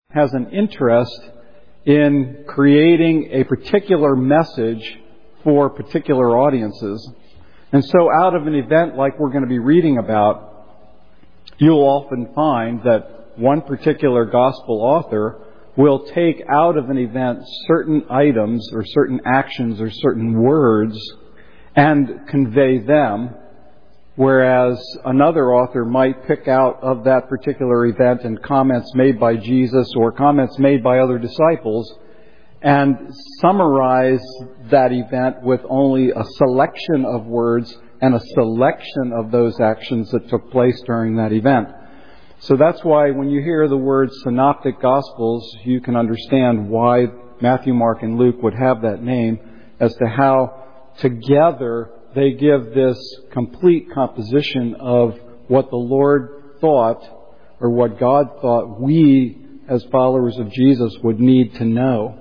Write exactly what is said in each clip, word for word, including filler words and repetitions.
has an interest in creating a particular message for particular audiences. And so out of an event like we're going to be reading about, you'll often find that one particular gospel author will take out of an event certain items or certain actions or certain words and convey them, whereas another author might pick out of that particular event and comments made by Jesus or comments made by other disciples and summarize that event with only a selection of words and a selection of those actions that took place during that event. So that's why when you hear the word synoptic gospels, you can understand why Matthew, Mark, and Luke would have that name, as to how together they give this complete composition of what the Lord thought, or what God thought we as followers of Jesus would need to know.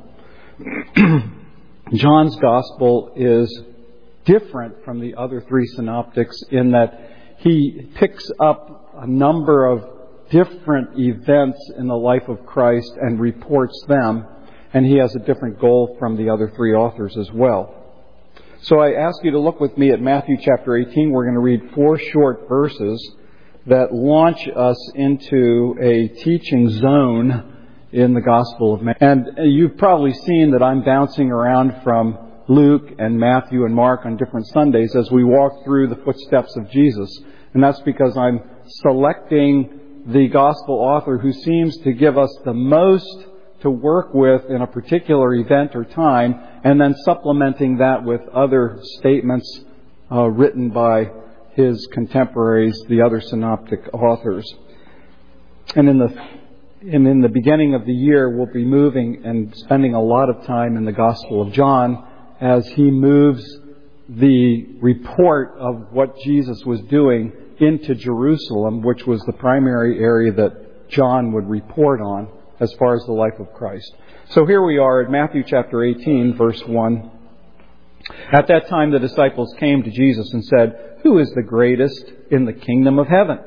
John's gospel is different from the other three synoptics in that he picks up a number of different events in the life of Christ and reports them, and he has a different goal from the other three authors as well. So I ask you to look with me at Matthew chapter eighteen. We're going to read four short verses that launch us into a teaching zone in the Gospel of Matthew. And you've probably seen that I'm bouncing around from Luke and Matthew and Mark on different Sundays as we walk through the footsteps of Jesus. And that's because I'm selecting the Gospel author who seems to give us the most to work with in a particular event or time, and then supplementing that with other statements uh, written by his contemporaries, the other synoptic authors. And in the and in the beginning of the year, we'll be moving and spending a lot of time in the Gospel of John as he moves the report of what Jesus was doing into Jerusalem, which was the primary area that John would report on as far as the life of Christ. So here we are at Matthew chapter eighteen, verse one. At that time the disciples came to Jesus and said, "Who is the greatest in the kingdom of heaven?"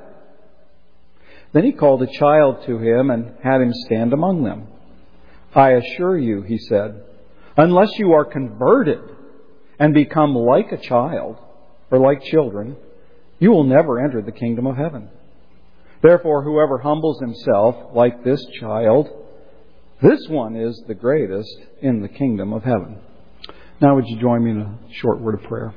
Then he called a child to him and had him stand among them. "I assure you," he said, "unless you are converted and become like a child or like children, you will never enter the kingdom of heaven. Therefore, whoever humbles himself like this child, this one is the greatest in the kingdom of heaven." Now would you join me in a short word of prayer?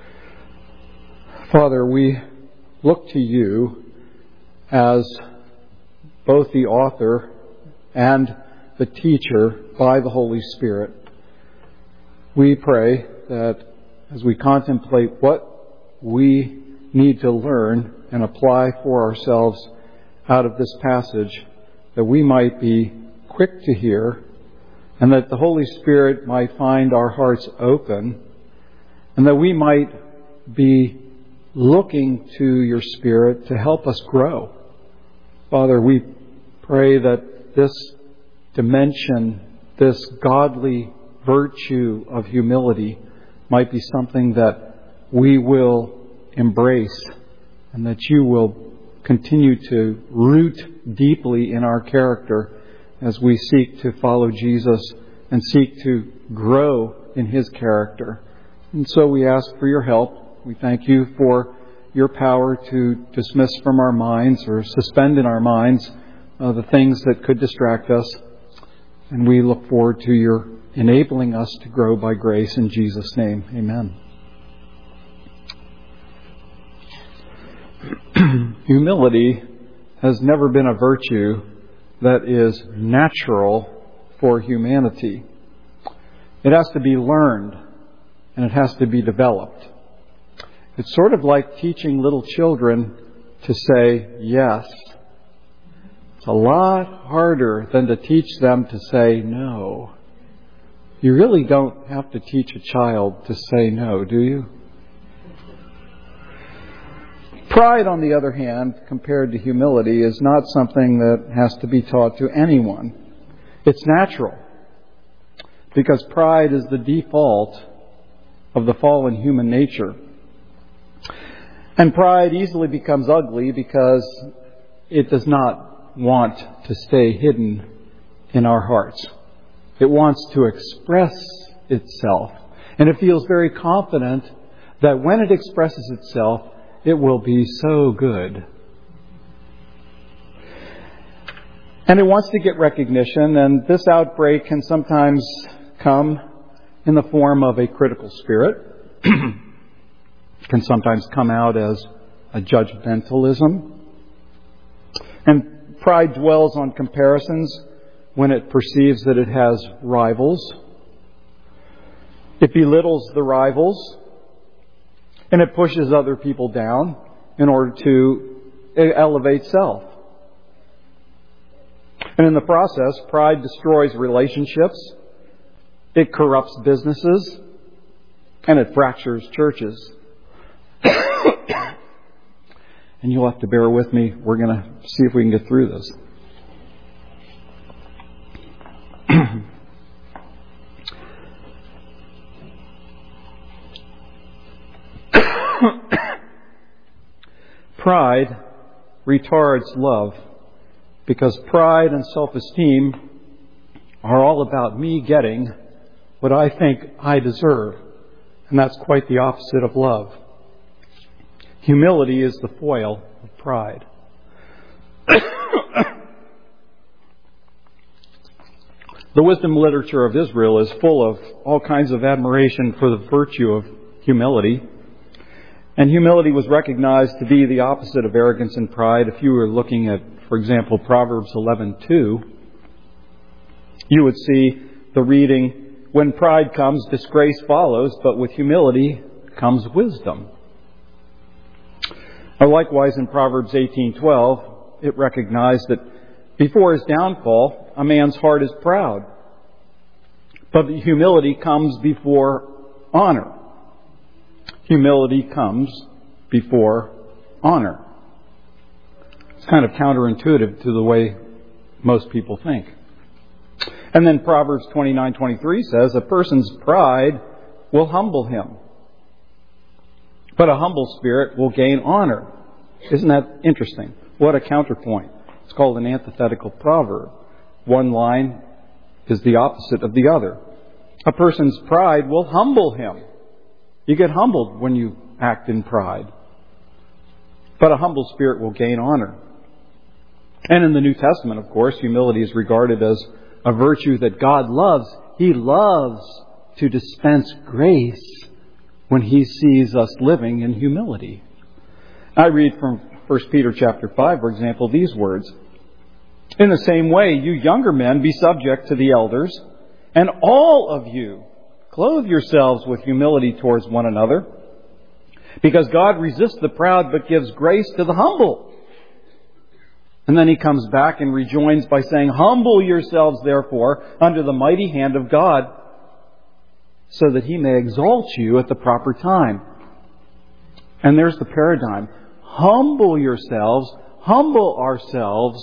Father, we look to you as both the author and the teacher by the Holy Spirit. We pray that as we contemplate what we need to learn and apply for ourselves out of this passage, that we might be quick to hear, and that the Holy Spirit might find our hearts open, and that we might be looking to your Spirit to help us grow. Father, we pray that this dimension, this godly virtue of humility might be something that we will embrace, and that you will continue to root deeply in our character as we seek to follow Jesus and seek to grow in his character. And so we ask for your help. We thank you for your power to dismiss from our minds or suspend in our minds uh, the things that could distract us. And we look forward to your enabling us to grow by grace in Jesus' name. Amen. Humility has never been a virtue that is natural for humanity. It has to be learned, and it has to be developed. It's sort of like teaching little children to say yes. It's a lot harder than to teach them to say no. You really don't have to teach a child to say no, do you? Pride, on the other hand, compared to humility, is not something that has to be taught to anyone. It's natural, because pride is the default of the fallen human nature. And pride easily becomes ugly because it does not want to stay hidden in our hearts. It wants to express itself. And it feels very confident that when it expresses itself, it will be so good. And it wants to get recognition, and this outbreak can sometimes come in the form of a critical spirit. It can sometimes come out as a judgmentalism. And pride dwells on comparisons when it perceives that it has rivals. It belittles the rivals, and it pushes other people down in order to elevate self. And in the process, pride destroys relationships, it corrupts businesses, and it fractures churches. And you'll have to bear with me. We're going to see if we can get through this. Pride retards love, because pride and self-esteem are all about me getting what I think I deserve. And that's quite the opposite of love. Humility is the foil of pride. The wisdom literature of Israel is full of all kinds of admiration for the virtue of humility. And humility was recognized to be the opposite of arrogance and pride. If you were looking at, for example, Proverbs eleven two, you would see the reading, "When pride comes, disgrace follows, but with humility comes wisdom." Or likewise in Proverbs eighteen twelve, it recognized that before his downfall, a man's heart is proud, but humility comes before honor. Humility comes before honor. It's kind of counterintuitive to the way most people think. And then Proverbs twenty-nine twenty-three says, "A person's pride will humble him, but a humble spirit will gain honor." Isn't that interesting? What a counterpoint. It's called an antithetical proverb. One line is the opposite of the other. A person's pride will humble him. You get humbled when you act in pride. But a humble spirit will gain honor. And in the New Testament, of course, humility is regarded as a virtue that God loves. He loves to dispense grace when He sees us living in humility. I read from First Peter chapter five, for example, these words. "In the same way, you younger men, be subject to the elders, and all of you clothe yourselves with humility towards one another, because God resists the proud but gives grace to the humble." And then he comes back and rejoins by saying, "Humble yourselves, therefore, under the mighty hand of God, so that He may exalt you at the proper time." And there's the paradigm. Humble yourselves, humble ourselves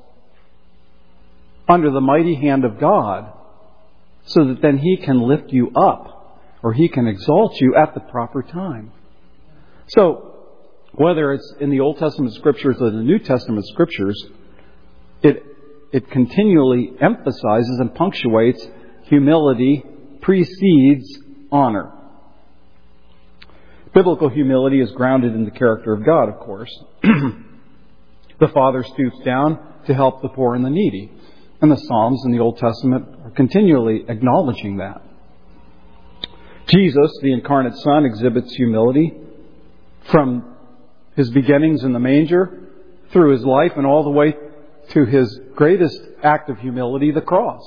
under the mighty hand of God, so that then He can lift you up, or He can exalt you at the proper time. So, whether it's in the Old Testament Scriptures or the New Testament Scriptures, it it continually emphasizes and punctuates humility precedes honor. Biblical humility is grounded in the character of God, of course. The Father stoops down to help the poor and the needy. And the Psalms in the Old Testament are continually acknowledging that. Jesus, the incarnate Son, exhibits humility from His beginnings in the manger, through His life, and all the way to His greatest act of humility, the cross.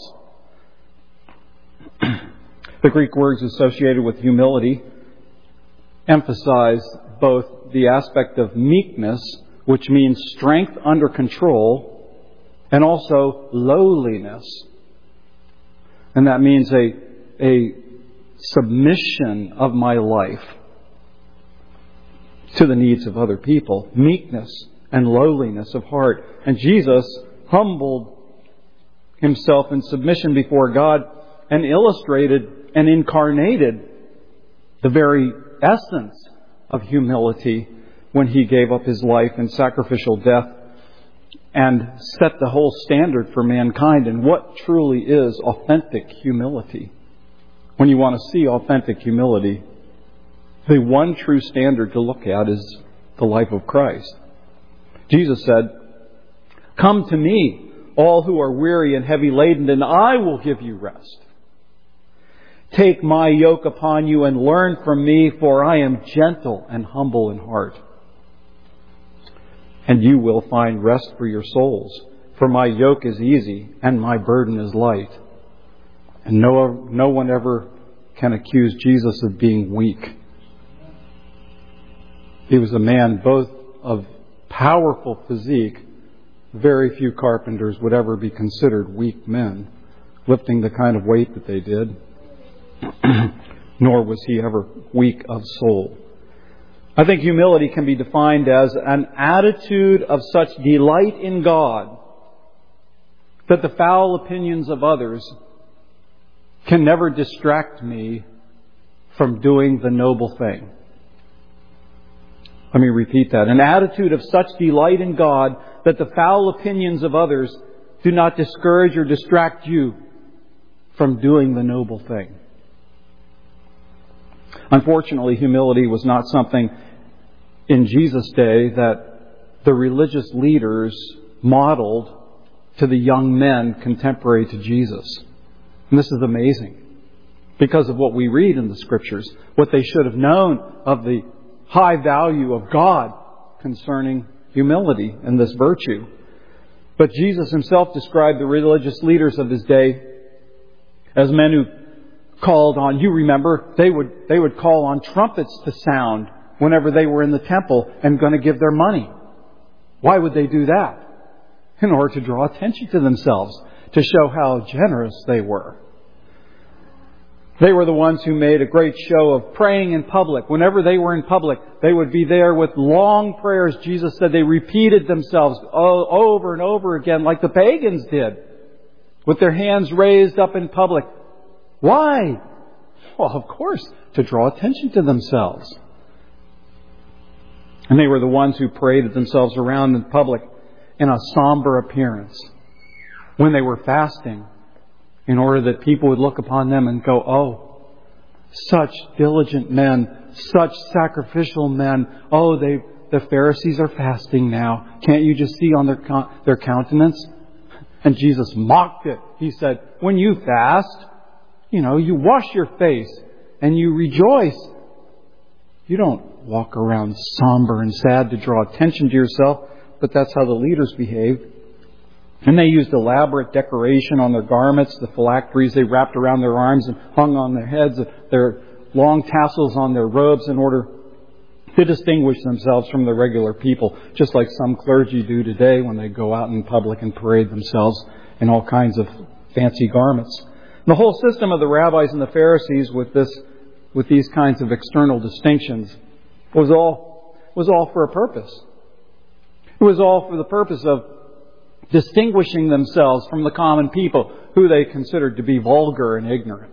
The Greek words associated with humility emphasize both the aspect of meekness, which means strength under control, and also lowliness. And that means a, a submission of my life to the needs of other people. Meekness and lowliness of heart. And Jesus humbled Himself in submission before God and illustrated and incarnated the very essence of humility when He gave up His life in sacrificial death and set the whole standard for mankind and what truly is authentic humility. When you want to see authentic humility, the one true standard to look at is the life of Christ. Jesus said, "Come to me, all who are weary and heavy laden, and I will give you rest. Take my yoke upon you and learn from me, for I am gentle and humble in heart. And you will find rest for your souls. For my yoke is easy and my burden is light." And no, no one ever can accuse Jesus of being weak. He was a man both of powerful physique. Very few carpenters would ever be considered weak men, lifting the kind of weight that they did. Nor was he ever weak of soul. I think humility can be defined as an attitude of such delight in God that the foul opinions of others can never distract me from doing the noble thing. Let me repeat that. An attitude of such delight in God that the foul opinions of others do not discourage or distract you from doing the noble thing. Unfortunately, humility was not something in Jesus' day that the religious leaders modeled to the young men contemporary to Jesus. And this is amazing because of what we read in the Scriptures, what they should have known of the high value of God concerning humility and this virtue. But Jesus himself described the religious leaders of his day as men who called on, you remember, they would they would call on trumpets to sound whenever they were in the temple and going to give their money. Why would they do that? In order to draw attention to themselves, to show how generous they were. They were the ones who made a great show of praying in public. Whenever they were in public, they would be there with long prayers. Jesus said they repeated themselves over and over again like the pagans did, with their hands raised up in public. Why? Well, of course, to draw attention to themselves. And they were the ones who paraded themselves around in public in a somber appearance when they were fasting, in order that people would look upon them and go, oh, such diligent men, such sacrificial men. Oh, they the Pharisees are fasting now. Can't you just see on their their countenance? And Jesus mocked it. He said, when you fast, you know, you wash your face and you rejoice. You don't walk around somber and sad to draw attention to yourself, but that's how the leaders behaved. And they used elaborate decoration on their garments, the phylacteries they wrapped around their arms and hung on their heads, their long tassels on their robes in order to distinguish themselves from the regular people, just like some clergy do today when they go out in public and parade themselves in all kinds of fancy garments. The whole system of the rabbis and the Pharisees with this, with these kinds of external distinctions was all, was all for a purpose. It was all for the purpose of distinguishing themselves from the common people who they considered to be vulgar and ignorant.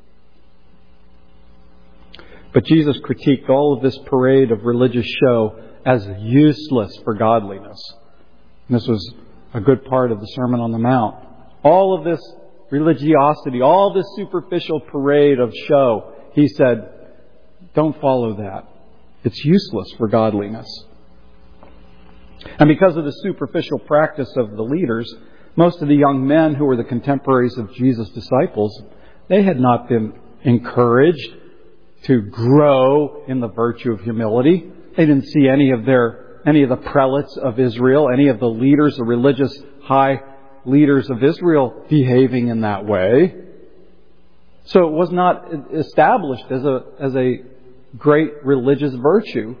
But Jesus critiqued all of this parade of religious show as useless for godliness. And this was a good part of the Sermon on the Mount. All of this religiosity, all this superficial parade of show, he said, don't follow that. It's useless for godliness. And because of the superficial practice of the leaders, most of the young men who were the contemporaries of Jesus' disciples, they had not been encouraged to grow in the virtue of humility. They didn't see any of their, any of the prelates of Israel, any of the leaders, the religious high leaders of Israel behaving in that way. So it was not established as a, as a great religious virtue.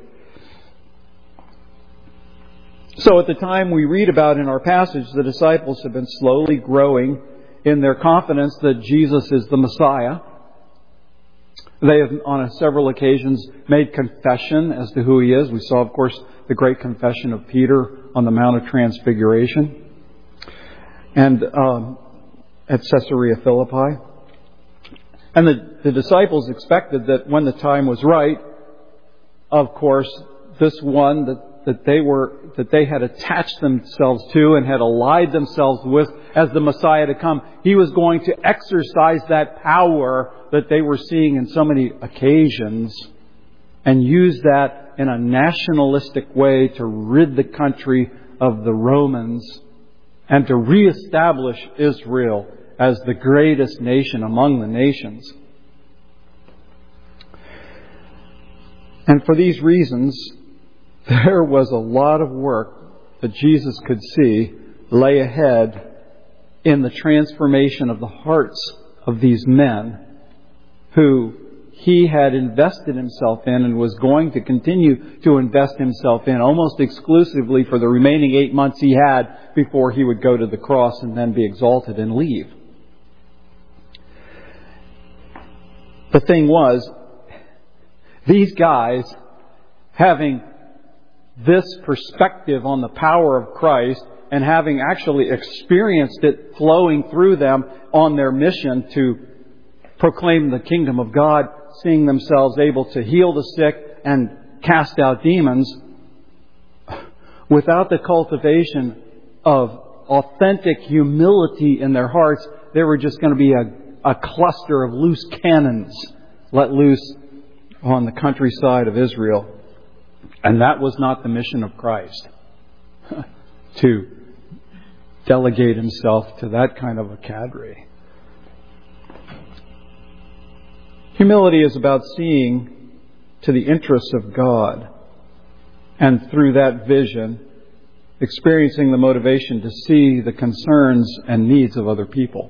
So at the time we read about in our passage, the disciples have been slowly growing in their confidence that Jesus is the Messiah. They have on several occasions made confession as to who He is. We saw, of course, the great confession of Peter on the Mount of Transfiguration and um, at Caesarea Philippi. And the, the disciples expected that when the time was right, of course, this one, the that they were, that they had attached themselves to and had allied themselves with as the Messiah to come. He was going to exercise that power that they were seeing in so many occasions and use that in a nationalistic way to rid the country of the Romans and to reestablish Israel as the greatest nation among the nations. And for these reasons, there was a lot of work that Jesus could see lay ahead in the transformation of the hearts of these men who He had invested Himself in and was going to continue to invest Himself in almost exclusively for the remaining eight months He had before He would go to the cross and then be exalted and leave. The thing was, these guys, having this perspective on the power of Christ and having actually experienced it flowing through them on their mission to proclaim the kingdom of God, seeing themselves able to heal the sick and cast out demons, without the cultivation of authentic humility in their hearts, they were just going to be a, a cluster of loose cannons let loose on the countryside of Israel. And that was not the mission of Christ, to delegate Himself to that kind of a cadre. Humility is about seeing to the interests of God, and through that vision, experiencing the motivation to see the concerns and needs of other people.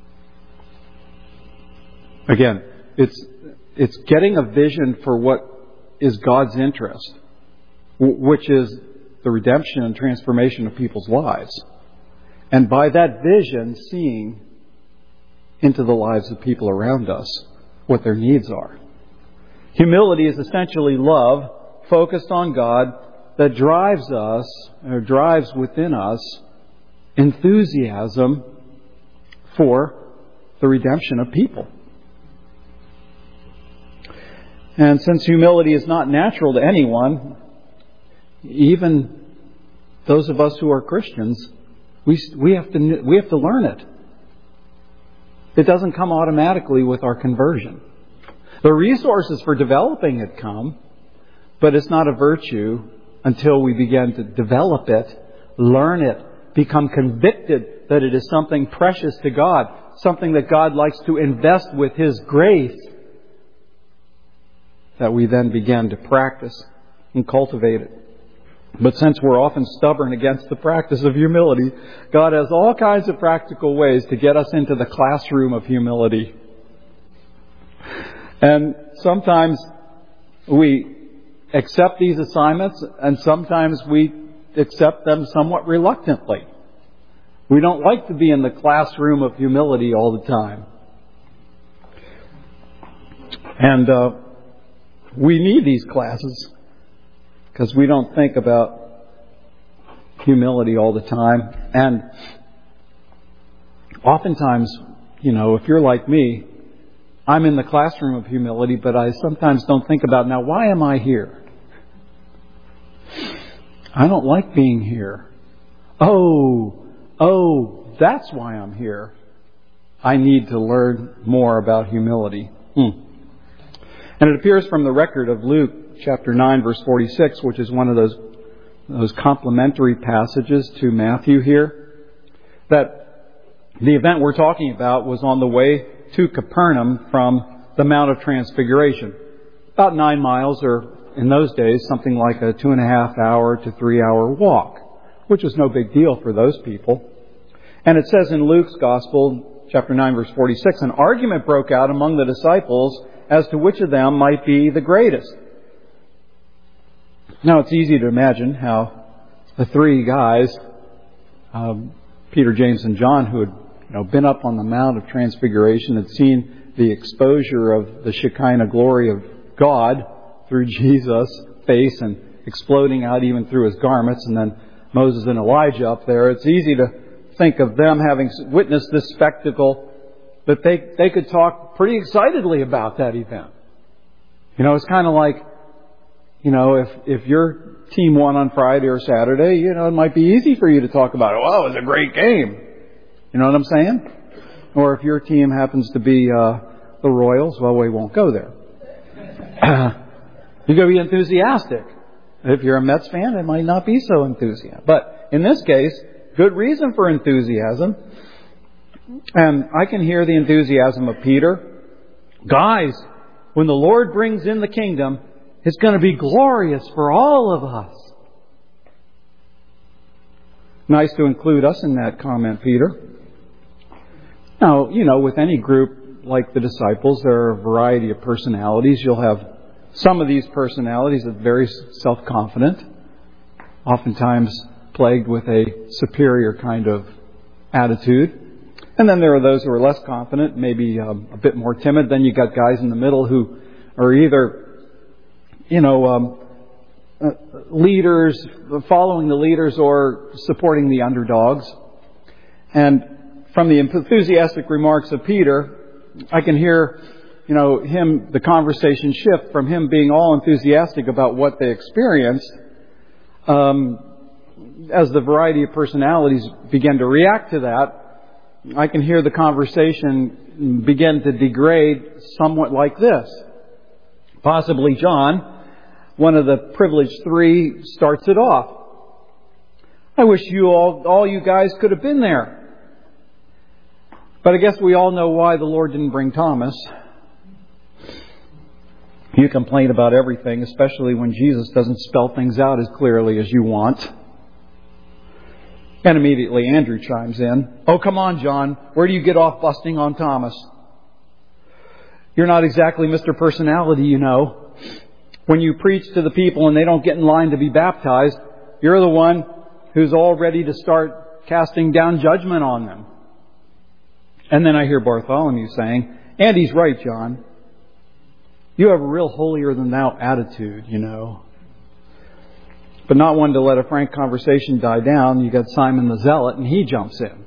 Again, it's it's getting a vision for what is God's interest, which is the redemption and transformation of people's lives. And by that vision, seeing into the lives of people around us, what their needs are. Humility is essentially love focused on God that drives us, or drives within us, enthusiasm for the redemption of people. And since humility is not natural to anyone, even those of us who are Christians, we we have to we have to learn it. It doesn't come automatically with our conversion. The resources for developing it come, but it's not a virtue until we begin to develop it, learn it, become convicted that it is something precious to God, something that God likes to invest with His grace, that we then begin to practice and cultivate it. But since we're often stubborn against the practice of humility, God has all kinds of practical ways to get us into the classroom of humility. And sometimes we accept these assignments, and sometimes we accept them somewhat reluctantly. We don't like to be in the classroom of humility all the time. And uh, we need these classes, because we don't think about humility all the time. And oftentimes, you know, if you're like me, I'm in the classroom of humility, but I sometimes don't think about, now, why am I here? I don't like being here. Oh, oh, that's why I'm here. I need to learn more about humility. Hmm. And it appears from the record of Luke chapter nine, verse forty-six, which is one of those those complementary passages to Matthew here, that the event we're talking about was on the way to Capernaum from the Mount of Transfiguration. About nine miles, or in those days, something like a two and a half hour to three hour walk, which was no big deal for those people. And it says in Luke's Gospel, chapter nine, verse forty-six, an argument broke out among the disciples as to which of them might be the greatest. Now, it's easy to imagine how the three guys, um, Peter, James, and John, who had you know, been up on the Mount of Transfiguration, had seen the exposure of the Shekinah glory of God through Jesus' face and exploding out even through His garments, and then Moses and Elijah up there. It's easy to think of them having witnessed this spectacle, that they, they could talk pretty excitedly about that event. You know, it's kind of like You know, if, if your team won on Friday or Saturday, you know, it might be easy for you to talk about it. Well, it was a great game. You know what I'm saying? Or if your team happens to be uh, the Royals, well, we won't go there. You're going to be enthusiastic. If you're a Mets fan, it might not be so enthusiastic. But in this case, good reason for enthusiasm. And I can hear the enthusiasm of Peter. Guys, when the Lord brings in the kingdom, it's going to be glorious for all of us. Nice to include us in that comment, Peter. Now, you know, with any group like the disciples, there are a variety of personalities. You'll have some of these personalities that are very self-confident, oftentimes plagued with a superior kind of attitude. And then there are those who are less confident, maybe um, a bit more timid. Then you got guys in the middle who are either you know, um, uh, leaders, following the leaders or supporting the underdogs. And from the enthusiastic remarks of Peter, I can hear, you know, him, the conversation shift from him being all enthusiastic about what they experienced, um, as the variety of personalities begin to react to that, I can hear the conversation begin to degrade somewhat like this. Possibly John, one of the privileged three, starts it off. I wish you all, all you guys could have been there. But I guess we all know why the Lord didn't bring Thomas. You complain about everything, especially when Jesus doesn't spell things out as clearly as you want. And immediately Andrew chimes in. Oh, come on, John. Where do you get off busting on Thomas? You're not exactly Mister Personality, you know. When you preach to the people and they don't get in line to be baptized, you're the one who's all ready to start casting down judgment on them. And then I hear Bartholomew saying, and he's right, John. You have a real holier-than-thou attitude, you know. But not one to let a frank conversation die down. You got Simon the Zealot, and he jumps in.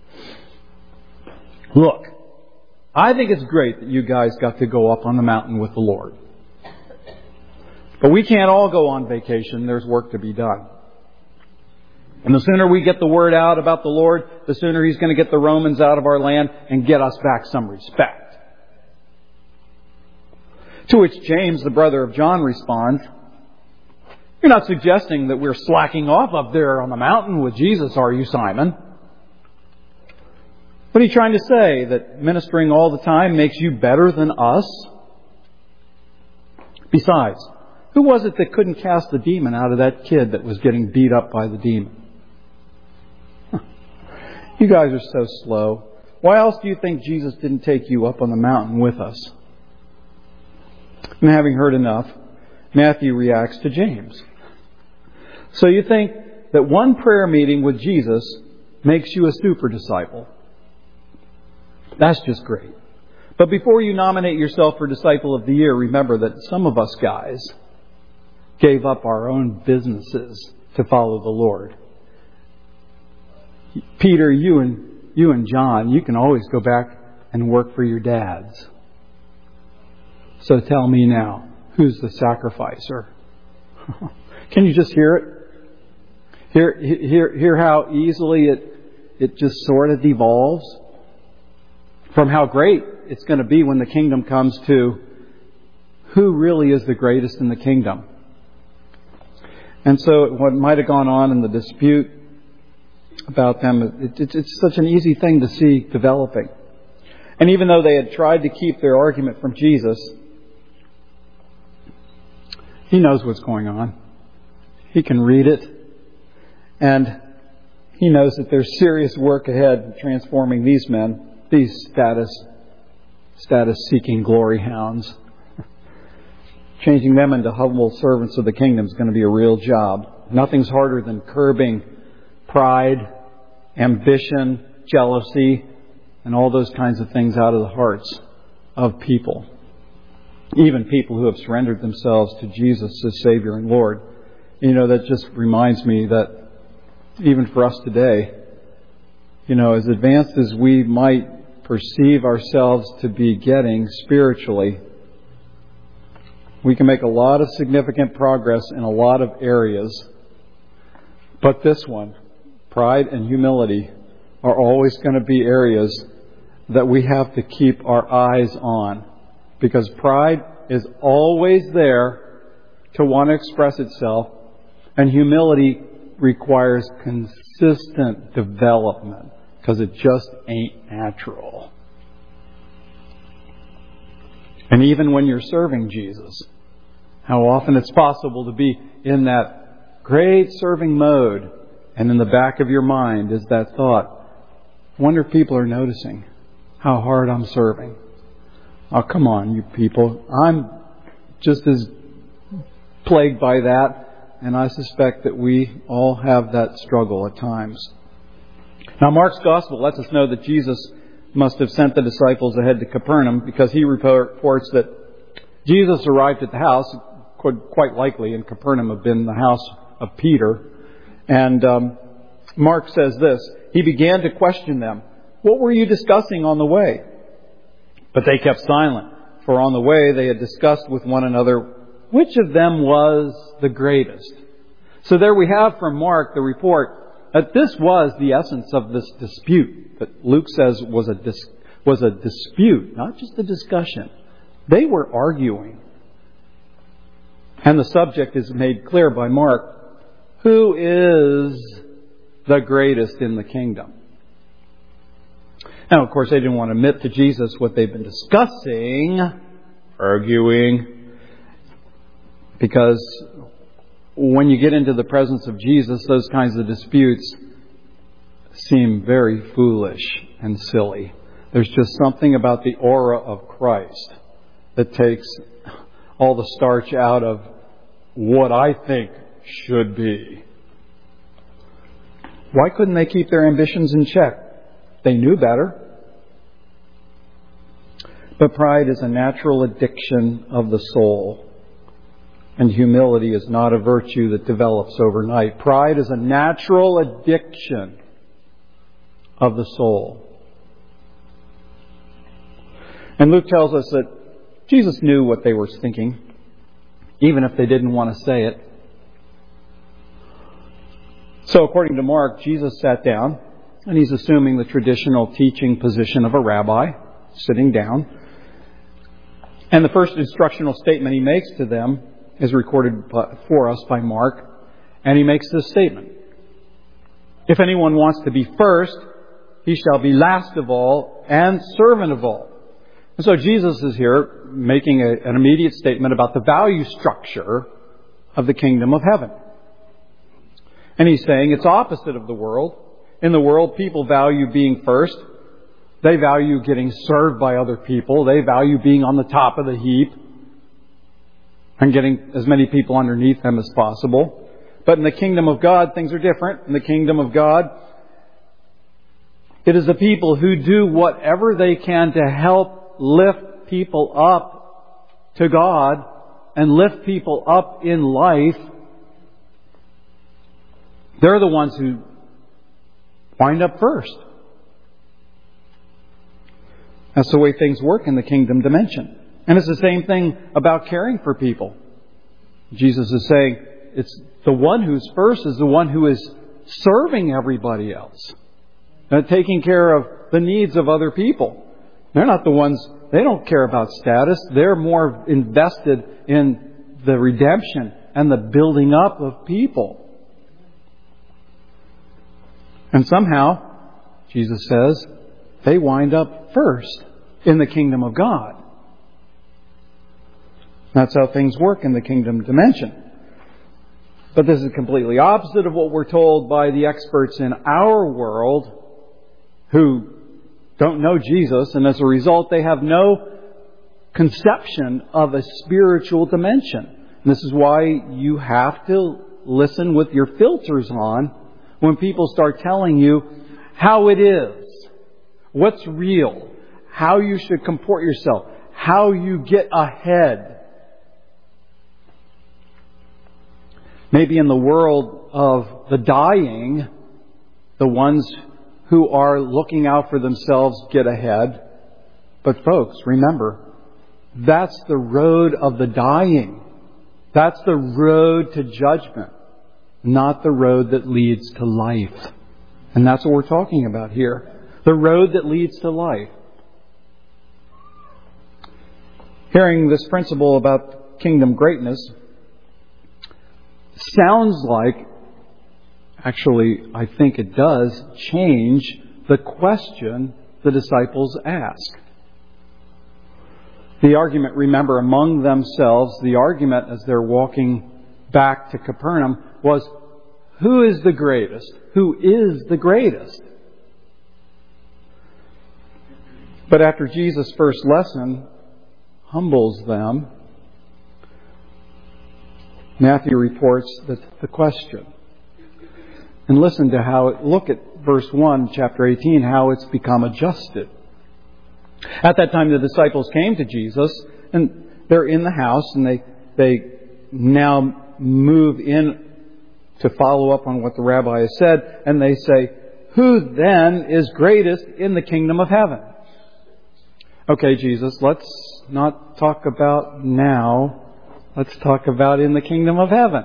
Look, I think it's great that you guys got to go up on the mountain with the Lord. But we can't all go on vacation. There's work to be done. And the sooner we get the word out about the Lord, the sooner He's going to get the Romans out of our land and get us back some respect. To which James, the brother of John, responds, you're not suggesting that we're slacking off up there on the mountain with Jesus, are you, Simon? What are you trying to say? That ministering all the time makes you better than us? Besides, who was it that couldn't cast the demon out of that kid that was getting beat up by the demon? Huh. You guys are so slow. Why else do you think Jesus didn't take you up on the mountain with us? And having heard enough, Matthew reacts to James. So you think that one prayer meeting with Jesus makes you a super disciple. That's just great. But before you nominate yourself for Disciple of the Year, remember that some of us guys gave up our own businesses to follow the Lord. Peter, you and you and John, you can always go back and work for your dads. So tell me now, who's the sacrificer? Can you just hear it? Hear, hear, hear how easily it, it just sort of devolves from how great it's going to be when the kingdom comes to who really is the greatest in the kingdom. And so what might have gone on in the dispute about them, it, it, it's such an easy thing to see developing. And even though they had tried to keep their argument from Jesus, He knows what's going on. He can read it. And He knows that there's serious work ahead transforming these men, these status, status-seeking glory hounds. Changing them into humble servants of the kingdom is going to be a real job. Nothing's harder than curbing pride, ambition, jealousy, and all those kinds of things out of the hearts of people. Even people who have surrendered themselves to Jesus as Savior and Lord. You know, that just reminds me that even for us today, you know, as advanced as we might perceive ourselves to be getting spiritually, We can make a lot of significant progress in a lot of areas. But this one, pride and humility, are always going to be areas that we have to keep our eyes on. Because pride is always there to want to express itself, and humility requires consistent development because it just ain't natural. And even when you're serving Jesus, how often it's possible to be in that great serving mode, and in the back of your mind is that thought, I wonder if people are noticing how hard I'm serving. Oh, come on, you people. I'm just as plagued by that, and I suspect that we all have that struggle at times. Now, Mark's Gospel lets us know that Jesus must have sent the disciples ahead to Capernaum because he reports that Jesus arrived at the house, could quite likely in Capernaum have been the house of Peter. And um, Mark says this, he began to question them. What were you discussing on the way? But they kept silent, for on the way they had discussed with one another which of them was the greatest. So there we have from Mark the report that this was the essence of this dispute that Luke says was a dis- was a dispute, not just a discussion. They were arguing. And the subject is made clear by Mark. Who is the greatest in the kingdom? Now, of course, they didn't want to admit to Jesus what they've been discussing, arguing, because when you get into the presence of Jesus, those kinds of disputes seem very foolish and silly. There's just something about the aura of Christ that takes all the starch out of what I think should be. Why couldn't they keep their ambitions in check? They knew better. But pride is a natural addiction of the soul. And humility is not a virtue that develops overnight. Pride is a natural addiction of the soul. And Luke tells us that Jesus knew what they were thinking, even if they didn't want to say it. So according to Mark, Jesus sat down, and he's assuming the traditional teaching position of a rabbi, sitting down. And the first instructional statement he makes to them is recorded for us by Mark, and he makes this statement. If anyone wants to be first, he shall be last of all and servant of all. And so Jesus is here making a, an immediate statement about the value structure of the kingdom of heaven. And he's saying it's opposite of the world. In the world, people value being first. They value getting served by other people. They value being on the top of the heap and getting as many people underneath them as possible. But in the kingdom of God, things are different. In the kingdom of God, it is the people who do whatever they can to help lift people up to God and lift people up in life. They're the ones who wind up first. That's the way things work in the kingdom dimension. And it's the same thing about caring for people. Jesus is saying it's the one who's first is the one who is serving everybody else. And taking care of the needs of other people. They're not the ones, they don't care about status. They're more invested in the redemption and the building up of people. And somehow, Jesus says, they wind up first in the kingdom of God. That's how things work in the kingdom dimension. But this is completely opposite of what we're told by the experts in our world who don't know Jesus, and as a result they have no conception of a spiritual dimension. And this is why you have to listen with your filters on when people start telling you how it is, what's real, how you should comport yourself, how you get ahead. Maybe in the world of the dying, the ones who are looking out for themselves get ahead. But folks, remember, That's the road of the dying. That's the road to judgment, not the road that leads to life. And that's what we're talking about here. The road that leads to life. Hearing this principle about kingdom greatness sounds like, actually, I think it does change the question the disciples ask. The argument, remember, among themselves, the argument as they're walking back to Capernaum was, who is the greatest? Who is the greatest? But after Jesus' first lesson humbles them, Matthew reports that the question. And listen to how it, look at verse one, chapter eighteen, how it's become adjusted. At that time the disciples came to Jesus, and they're in the house, and they they now move in to follow up on what the rabbi has said, and they say, who then is greatest in the kingdom of heaven? Okay, Jesus, let's not talk about now. Let's talk about in the kingdom of heaven.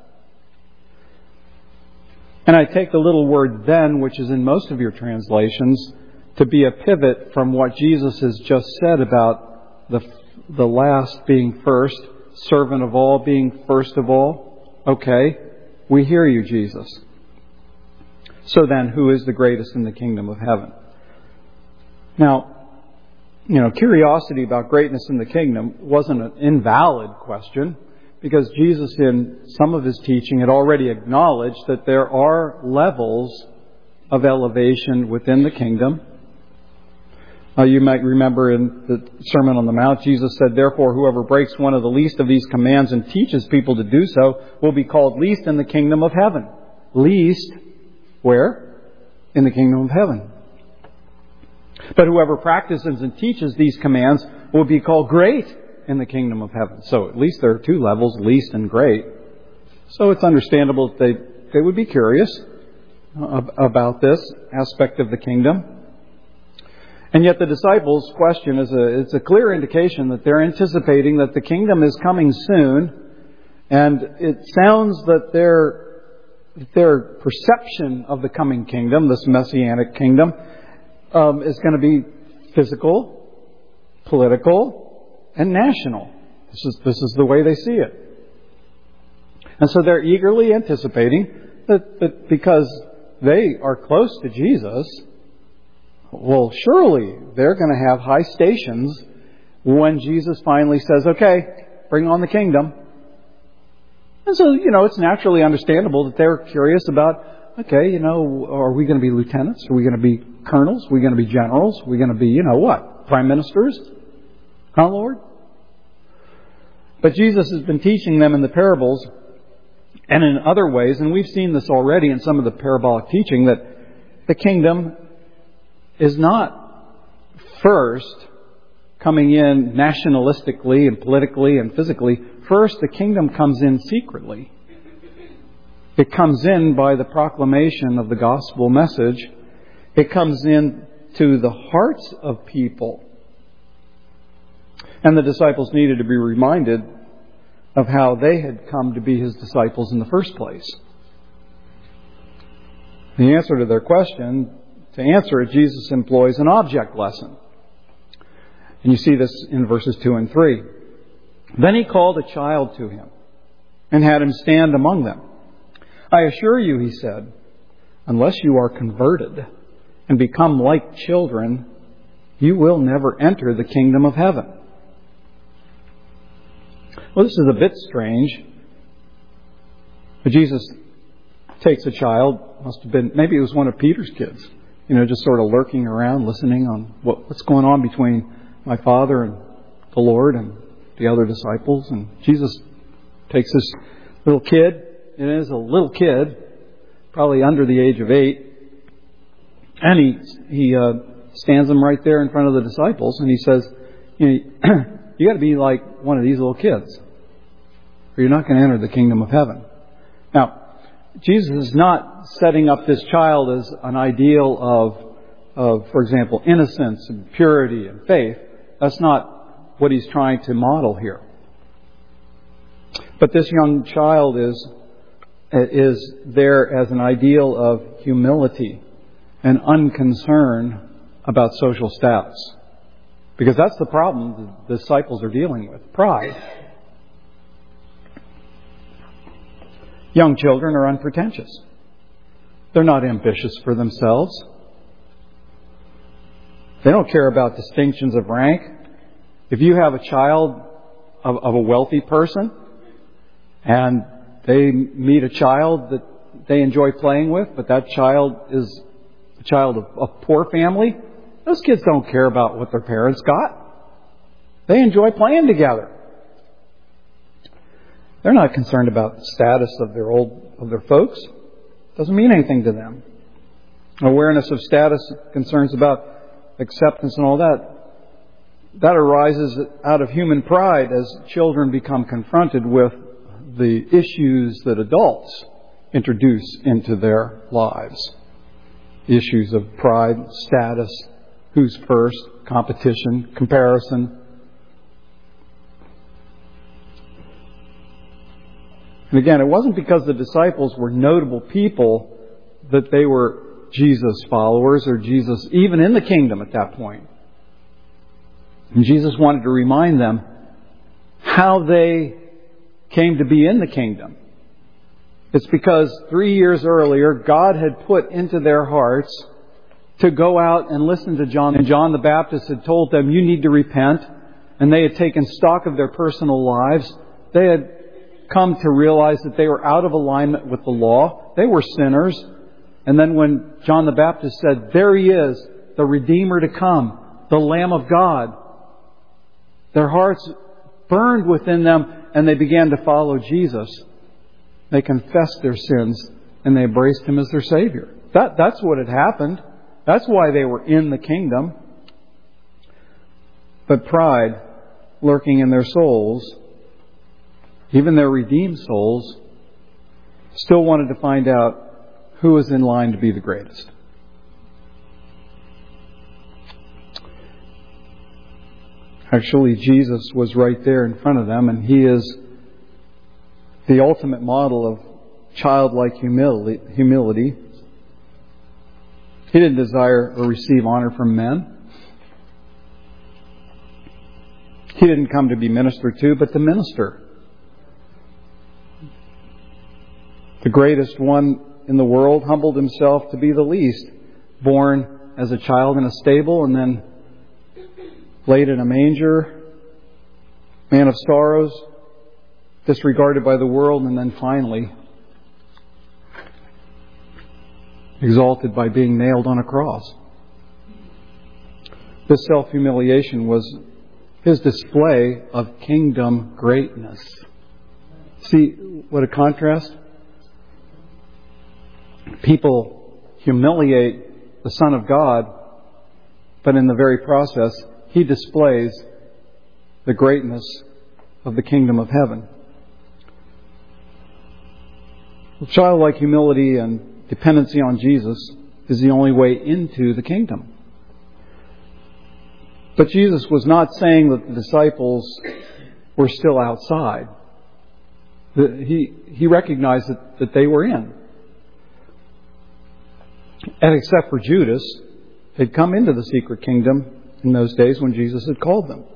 And I take the little word then, which is in most of your translations, to be a pivot from what Jesus has just said about the the last being first, servant of all being first of all. Okay, we hear you, Jesus. So then, who is the greatest in the kingdom of heaven? Now, you know, curiosity about greatness in the kingdom wasn't an invalid question, because Jesus in some of His teaching had already acknowledged that there are levels of elevation within the kingdom. Uh, you might remember in the Sermon on the Mount, Jesus said, therefore, whoever breaks one of the least of these commands and teaches people to do so will be called least in the kingdom of heaven. Least, where? In the kingdom of heaven. But whoever practices and teaches these commands will be called great in the kingdom of heaven. So at least there are two levels, least and great. So it's understandable that they, they would be curious about this aspect of the kingdom. And yet the disciples' question is a, it's a clear indication that they're anticipating that the kingdom is coming soon. And it sounds that their, their perception of the coming kingdom, this messianic kingdom, um, is going to be physical, political, and national. This is, this is the way they see it. And so they're eagerly anticipating that, that because they are close to Jesus, well, surely they're going to have high stations when Jesus finally says, okay, bring on the kingdom. And so, you know, it's naturally understandable that they're curious about, okay, you know, are we going to be lieutenants? Are we going to be colonels? Are we going to be generals? Are we going to be, you know, what? Prime ministers? Huh, Lord? But Jesus has been teaching them in the parables and in other ways, and we've seen this already in some of the parabolic teaching, that the kingdom is not first coming in nationalistically and politically and physically. First, the kingdom comes in secretly. It comes in by the proclamation of the gospel message. It comes in to the hearts of people. And the disciples needed to be reminded of how they had come to be His disciples in the first place. The answer to their question, to answer it, Jesus employs an object lesson. And you see this in verses two and three. Then He called a child to Him and had him stand among them. I assure you, He said, unless you are converted and become like children, you will never enter the kingdom of heaven. Well, this is a bit strange. But Jesus takes a child, must have been, maybe it was one of Peter's kids, you know, just sort of lurking around, listening on what, what's going on between my Father and the Lord and the other disciples. And Jesus takes this little kid, it is a little kid, probably under the age of eight, and he he uh, stands him right there in front of the disciples, and He says, you know, you got to be like one of these little kids, or you're not going to enter the kingdom of heaven. Now, Jesus is not setting up this child as an ideal of, of, for example, innocence and purity and faith. That's not what he's trying to model here. But this young child is, is there as an ideal of humility and unconcern about social status. Because that's the problem the disciples are dealing with. Pride. Young children are unpretentious. They're not ambitious for themselves. They don't care about distinctions of rank. If you have a child of, of a wealthy person and they meet a child that they enjoy playing with, but that child is a child of a poor family, those kids don't care about what their parents got. They enjoy playing together. They're not concerned about the status of their old of their folks. Doesn't mean anything to them. Awareness of status, concerns about acceptance and all that, that arises out of human pride as children become confronted with the issues that adults introduce into their lives. Issues of pride, status, who's first, competition, comparison. And again, it wasn't because the disciples were notable people that they were Jesus followers or Jesus even in the kingdom at that point. And Jesus wanted to remind them how they came to be in the kingdom. It's because three years earlier, God had put into their hearts to go out and listen to John. And John the Baptist had told them, you need to repent. And they had taken stock of their personal lives. They had come to realize that they were out of alignment with the law. They were sinners. And then when John the Baptist said, there he is, the Redeemer to come, the Lamb of God, their hearts burned within them and they began to follow Jesus. They confessed their sins and they embraced Him as their Savior. That, that's what had happened. That's why they were in the kingdom. But pride lurking in their souls, even their redeemed souls, still wanted to find out who was in line to be the greatest. Actually, Jesus was right there in front of them, and He is the ultimate model of childlike humility. humility. He didn't desire or receive honor from men. He didn't come to be ministered to, but to minister. The greatest one in the world humbled Himself to be the least, born as a child in a stable and then laid in a manger, man of sorrows, disregarded by the world, and then finally exalted by being nailed on a cross. This self-humiliation was His display of kingdom greatness. See what a contrast? People humiliate the Son of God, but in the very process, He displays the greatness of the kingdom of heaven. Childlike humility and dependency on Jesus is the only way into the kingdom. But Jesus was not saying that the disciples were still outside. He, he recognized that, that they were in. And except for Judas, they'd come into the secret kingdom in those days when Jesus had called them.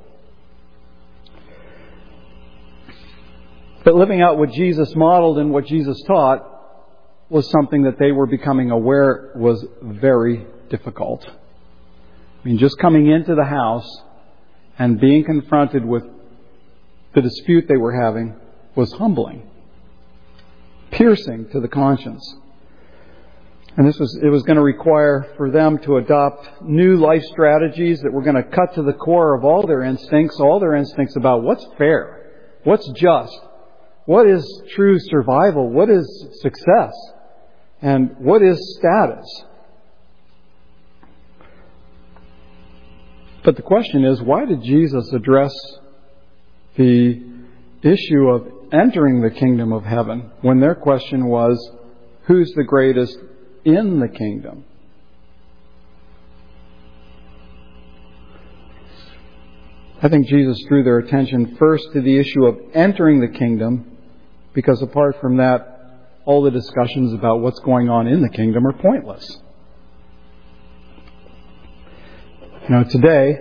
But living out what Jesus modeled and what Jesus taught was something that they were becoming aware was very difficult. I mean, just coming into the house and being confronted with the dispute they were having was humbling, piercing to the conscience. And this was, it was going to require for them to adopt new life strategies that were going to cut to the core of all their instincts, all their instincts about what's fair, what's just, what is true survival, what is success, and what is status. But the question is, why did Jesus address the issue of entering the kingdom of heaven when their question was, who's the greatest in the kingdom? I think Jesus drew their attention first to the issue of entering the kingdom, because apart from that, all the discussions about what's going on in the kingdom are pointless. You know, today,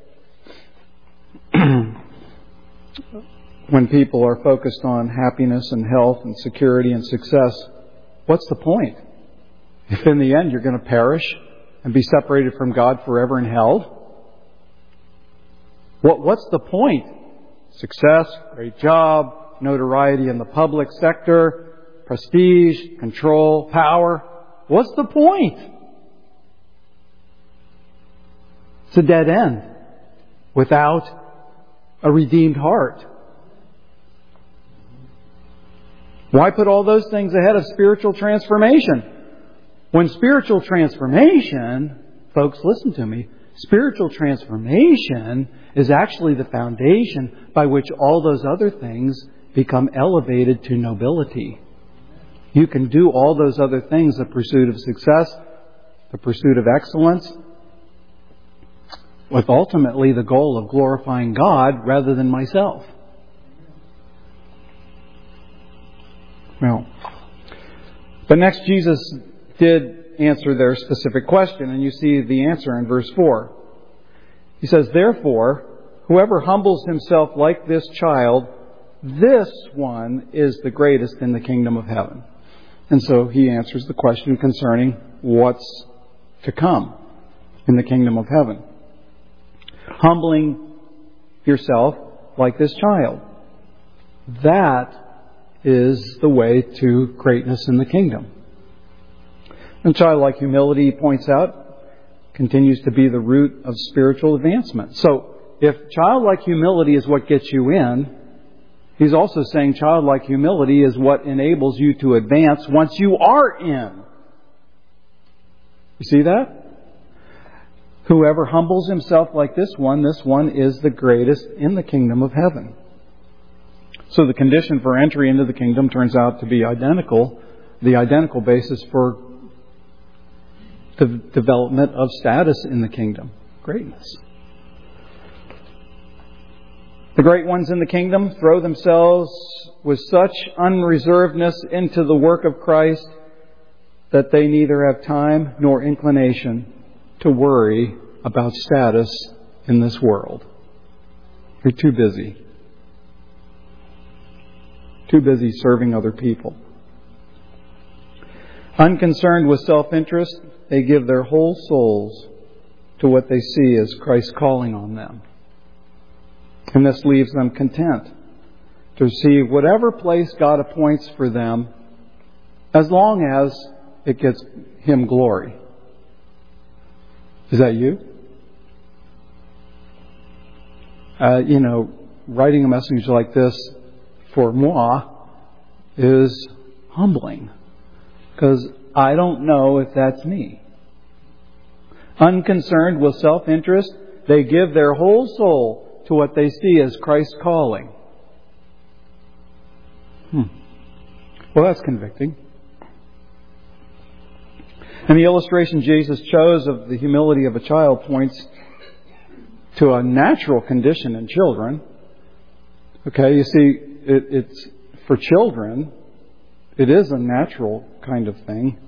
when people are focused on happiness and health and security and success, what's the point? If in the end you're going to perish and be separated from God forever in hell, what, what's the point? Success, great job, notoriety in the public sector, prestige, control, power. What's the point? It's a dead end without a redeemed heart. Why put all those things ahead of spiritual transformation? When spiritual transformation, folks, listen to me, spiritual transformation is actually the foundation by which all those other things become elevated to nobility. You can do all those other things, the pursuit of success, the pursuit of excellence, with ultimately the goal of glorifying God rather than myself. Well, but next Jesus did answer their specific question, and you see the answer in verse four. He says, "Therefore, whoever humbles himself like this child, this one is the greatest in the kingdom of heaven." And so he answers the question concerning what's to come in the kingdom of heaven. Humbling yourself like this child. That is the way to greatness in the kingdom. And childlike humility, he points out, continues to be the root of spiritual advancement. So, if childlike humility is what gets you in, he's also saying childlike humility is what enables you to advance once you are in. You see that? Whoever humbles himself like this one, this one is the greatest in the kingdom of heaven. So the condition for entry into the kingdom turns out to be identical, the identical basis for the development of status in the kingdom. Greatness. The great ones in the kingdom throw themselves with such unreservedness into the work of Christ that they neither have time nor inclination to worry about status in this world. You're too busy. Too busy serving other people. Unconcerned with self-interest, they give their whole souls to what they see as Christ calling on them. And this leaves them content to receive whatever place God appoints for them, as long as it gets Him glory. Is that you? Uh, you know, writing a message like this for moi is humbling, because I don't know if that's me. Unconcerned with self-interest, they give their whole soul to what they see as Christ's calling. Hmm. Well, that's convicting. And the illustration Jesus chose of the humility of a child points to a natural condition in children. Okay, you see, it, it's for children, it is a natural kind of thing.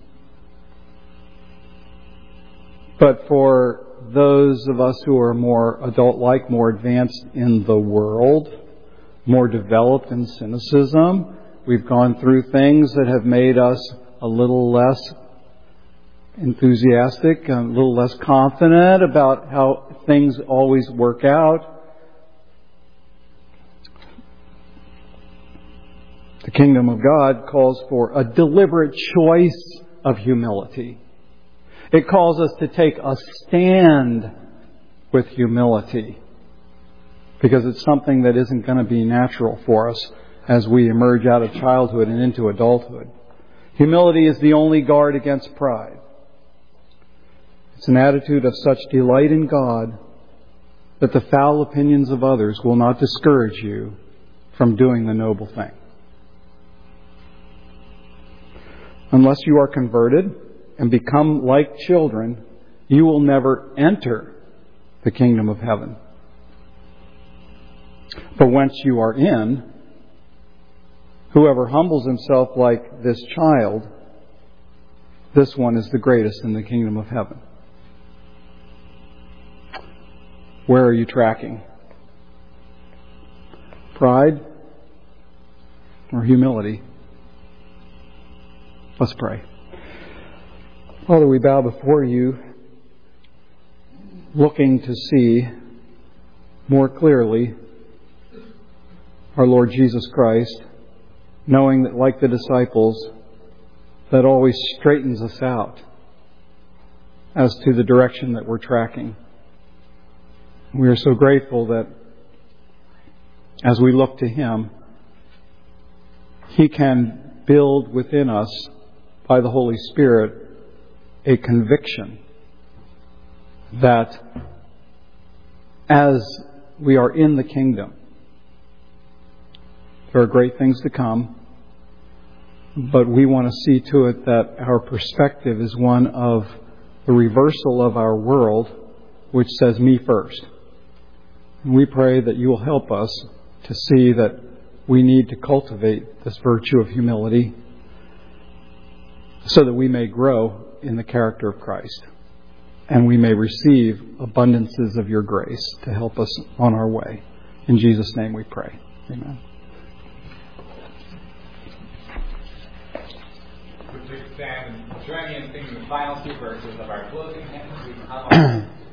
But for those of us who are more adult-like, more advanced in the world, more developed in cynicism, we've gone through things that have made us a little less enthusiastic, a little less confident about how things always work out. The kingdom of God calls for a deliberate choice of humility. It calls us to take a stand with humility, because it's something that isn't going to be natural for us as we emerge out of childhood and into adulthood. Humility is the only guard against pride. It's an attitude of such delight in God that the foul opinions of others will not discourage you from doing the noble thing. Unless you are converted and become like children, you will never enter the kingdom of heaven. But once you are in, whoever humbles himself like this child, this one is the greatest in the kingdom of heaven. Where are you tracking? Pride or humility? Let's pray. Father, we bow before you, looking to see more clearly our Lord Jesus Christ, knowing that, like the disciples, that always straightens us out as to the direction that we're tracking. We are so grateful that as we look to Him, He can build within us, by the Holy Spirit, a conviction that as we are in the kingdom, there are great things to come, but we want to see to it that our perspective is one of the reversal of our world, which says me first. And we pray that you will help us to see that we need to cultivate this virtue of humility so that we may grow in the character of Christ and we may receive abundances of your grace to help us on our way. In Jesus' name we pray. Amen. Would you stand and join me in singing the final two verses of our closing hymn?